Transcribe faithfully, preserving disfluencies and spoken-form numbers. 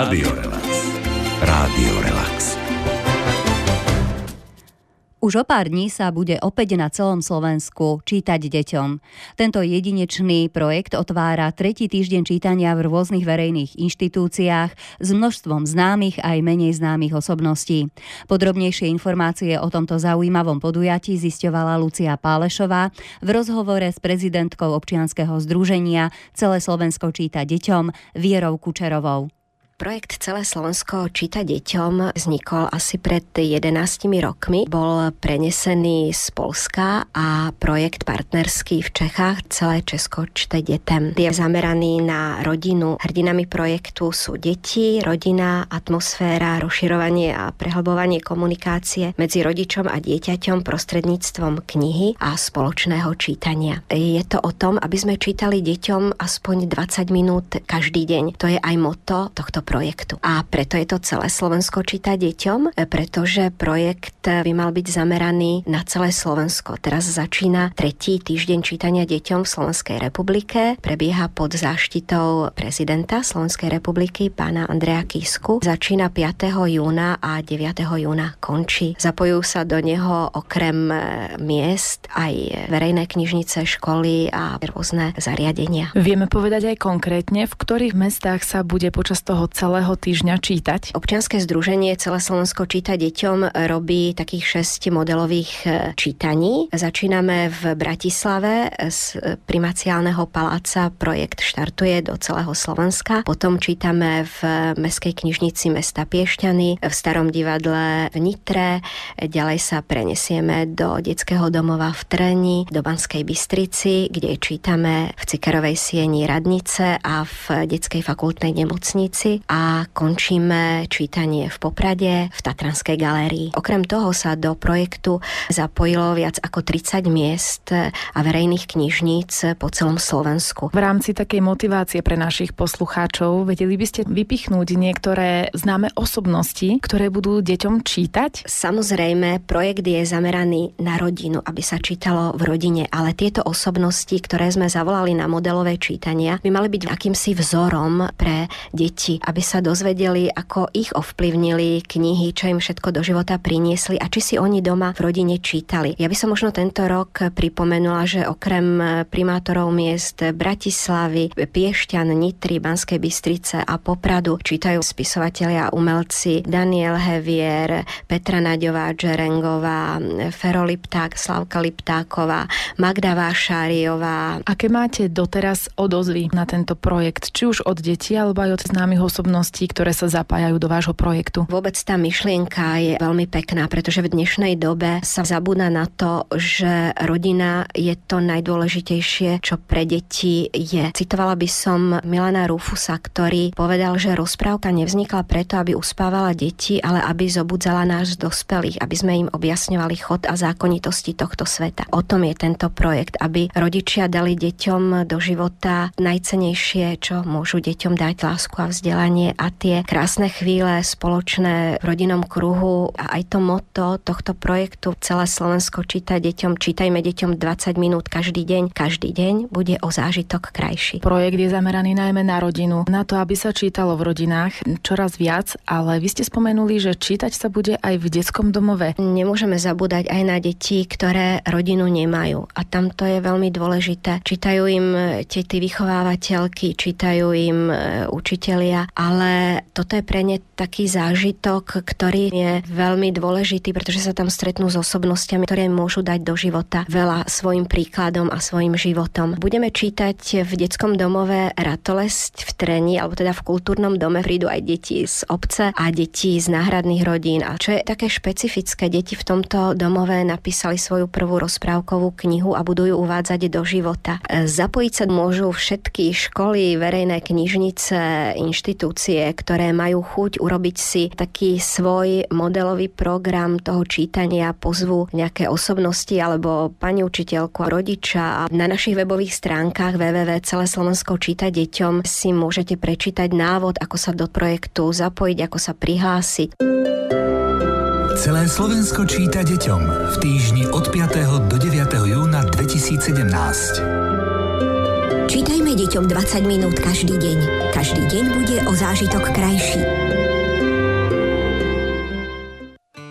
Rádio Relax. Rádio Relax. Už o pár dní sa bude opäť na celom Slovensku čítať deťom. Tento jedinečný projekt otvára tretí týždeň čítania v rôznych verejných inštitúciách s množstvom známych aj menej známych osobností. Podrobnejšie informácie o tomto zaujímavom podujatí zisťovala Lucia Pálešová v rozhovore s prezidentkou občianskeho združenia Celé Slovensko číta deťom Vierou Kučerovou. Projekt Celé Slovensko číta deťom vznikol asi pred jedenástimi rokmi. Bol prenesený z Poľska a projekt partnerský v Čechách Celé Česko čte detem. Je zameraný na rodinu. Hrdinami projektu sú deti, rodina, atmosféra, rozširovanie a prehlbovanie komunikácie medzi rodičom a dieťaťom prostredníctvom knihy a spoločného čítania. Je to o tom, aby sme čítali deťom aspoň dvadsať minút každý deň. To je aj motto tohto projektu. A preto je to Celé Slovensko číta deťom, pretože projekt by mal byť zameraný na celé Slovensko. Teraz začína tretí týždeň čítania deťom v Slovenskej republike. Prebieha pod záštitou prezidenta Slovenskej republiky pána Andreja Kisku. Začína piateho júna a deviateho júna končí. Zapojujú sa do neho okrem miest aj verejné knižnice, školy a rôzne zariadenia. Vieme povedať aj konkrétne, v ktorých mestách sa bude počas toho celého týždňa čítať? Občianske združenie Celé Slovensko číta deťom robí takých šesť modelových čítaní. Začíname v Bratislave z primaciálneho paláca. Projekt štartuje do celého Slovenska. Potom čítame v Mestskej knižnici mesta Piešťany, v Starom divadle v Nitre. Ďalej sa prenesieme do detského domova v Trni, do Banskej Bystrici, kde čítame v Cikerovej sieni Radnice a v detskej fakultnej nemocnici. A končíme čítanie v Poprade, v Tatranskej galérii. Okrem toho sa do projektu zapojilo viac ako tridsať miest a verejných knižníc po celom Slovensku. V rámci takej motivácie pre našich poslucháčov vedeli by ste vypichnúť niektoré známe osobnosti, ktoré budú deťom čítať? Samozrejme, projekt je zameraný na rodinu, aby sa čítalo v rodine, ale tieto osobnosti, ktoré sme zavolali na modelové čítania, by mali byť akýmsi vzorom pre deti, aby sa dozvedeli, ako ich ovplyvnili knihy, čo im všetko do života priniesli a či si oni doma v rodine čítali. Ja by som možno tento rok pripomenula, že okrem primátorov miest Bratislavy, Piešťan, Nitry, Banskej Bystrice a Popradu čítajú spisovatelia a umelci Daniel Hevier, Petra Naďová Džerengová, Fero Lipták, Slavka Liptáková, Magda Vášáriová. Aké máte doteraz odozvy na tento projekt? Či už od detí, alebo aj od známych osobností, ktoré sa zapájajú do vášho projektu? Vôbec tá myšlienka je veľmi pekná, pretože v dnešnej dobe sa zabúda na to, že rodina je to najdôležitejšie, čo pre deti je. Citovala by som Milana Rufusa, ktorý povedal, že rozprávka nevznikla preto, aby uspávala deti, ale aby zobudzala nás dospelých, aby sme im objasňovali chod a zákonitosti tohto sveta. O tom je tento projekt, aby rodičia dali deťom do života najcennejšie, čo môžu deťom dať, lásku a vzdelanie a tie krásne chvíle spoločné v rodinnom kruhu a aj to motto tohto projektu Celé Slovensko číta deťom, čítajme deťom dvadsať minút každý deň, každý deň bude o zážitok krajší. Projekt je zameraný najmä na rodinu, na to, aby sa čítalo v rodinách čoraz viac, ale vy ste spomenuli, že čítať sa bude aj v detskom domove. Nemôžeme zabúdať aj na deti, ktoré rodinu nemajú a tam to je veľmi dôležité. Čítajú im tety vychovávateľky, čítajú im učitelia, ale toto je pre ne taký zážitok, ktorý je veľmi dôležitý, pretože sa tam stretnú s osobnostiami, ktoré môžu dať do života veľa svojim príkladom a svojim životom. Budeme čítať v detskom domove Ratolesť v Treni, alebo teda v kultúrnom dome prídu aj deti z obce a deti z náhradných rodín. A čo je také špecifické, deti v tomto domove napísali svoju prvú rozprávkovú knihu a budú ju uvádzať do života. Zapojiť sa môžu všetky školy, verejné knižnice, inštitúcie, ktoré majú chuť urobiť si taký svoj modelový program toho čítania, pozvu nejaké osobnosti alebo pani učiteľku a rodiča a na našich webových stránkach w w w bodka celé slovensko číta deťom si môžete prečítať návod, ako sa do projektu zapojiť, ako sa prihlásiť. Celé Slovensko číta deťom v týždni od piateho do deviateho júna dvetisícsedemnásť. Čítajme deťom dvadsať minút každý deň. Každý deň bude o zážitok krajší.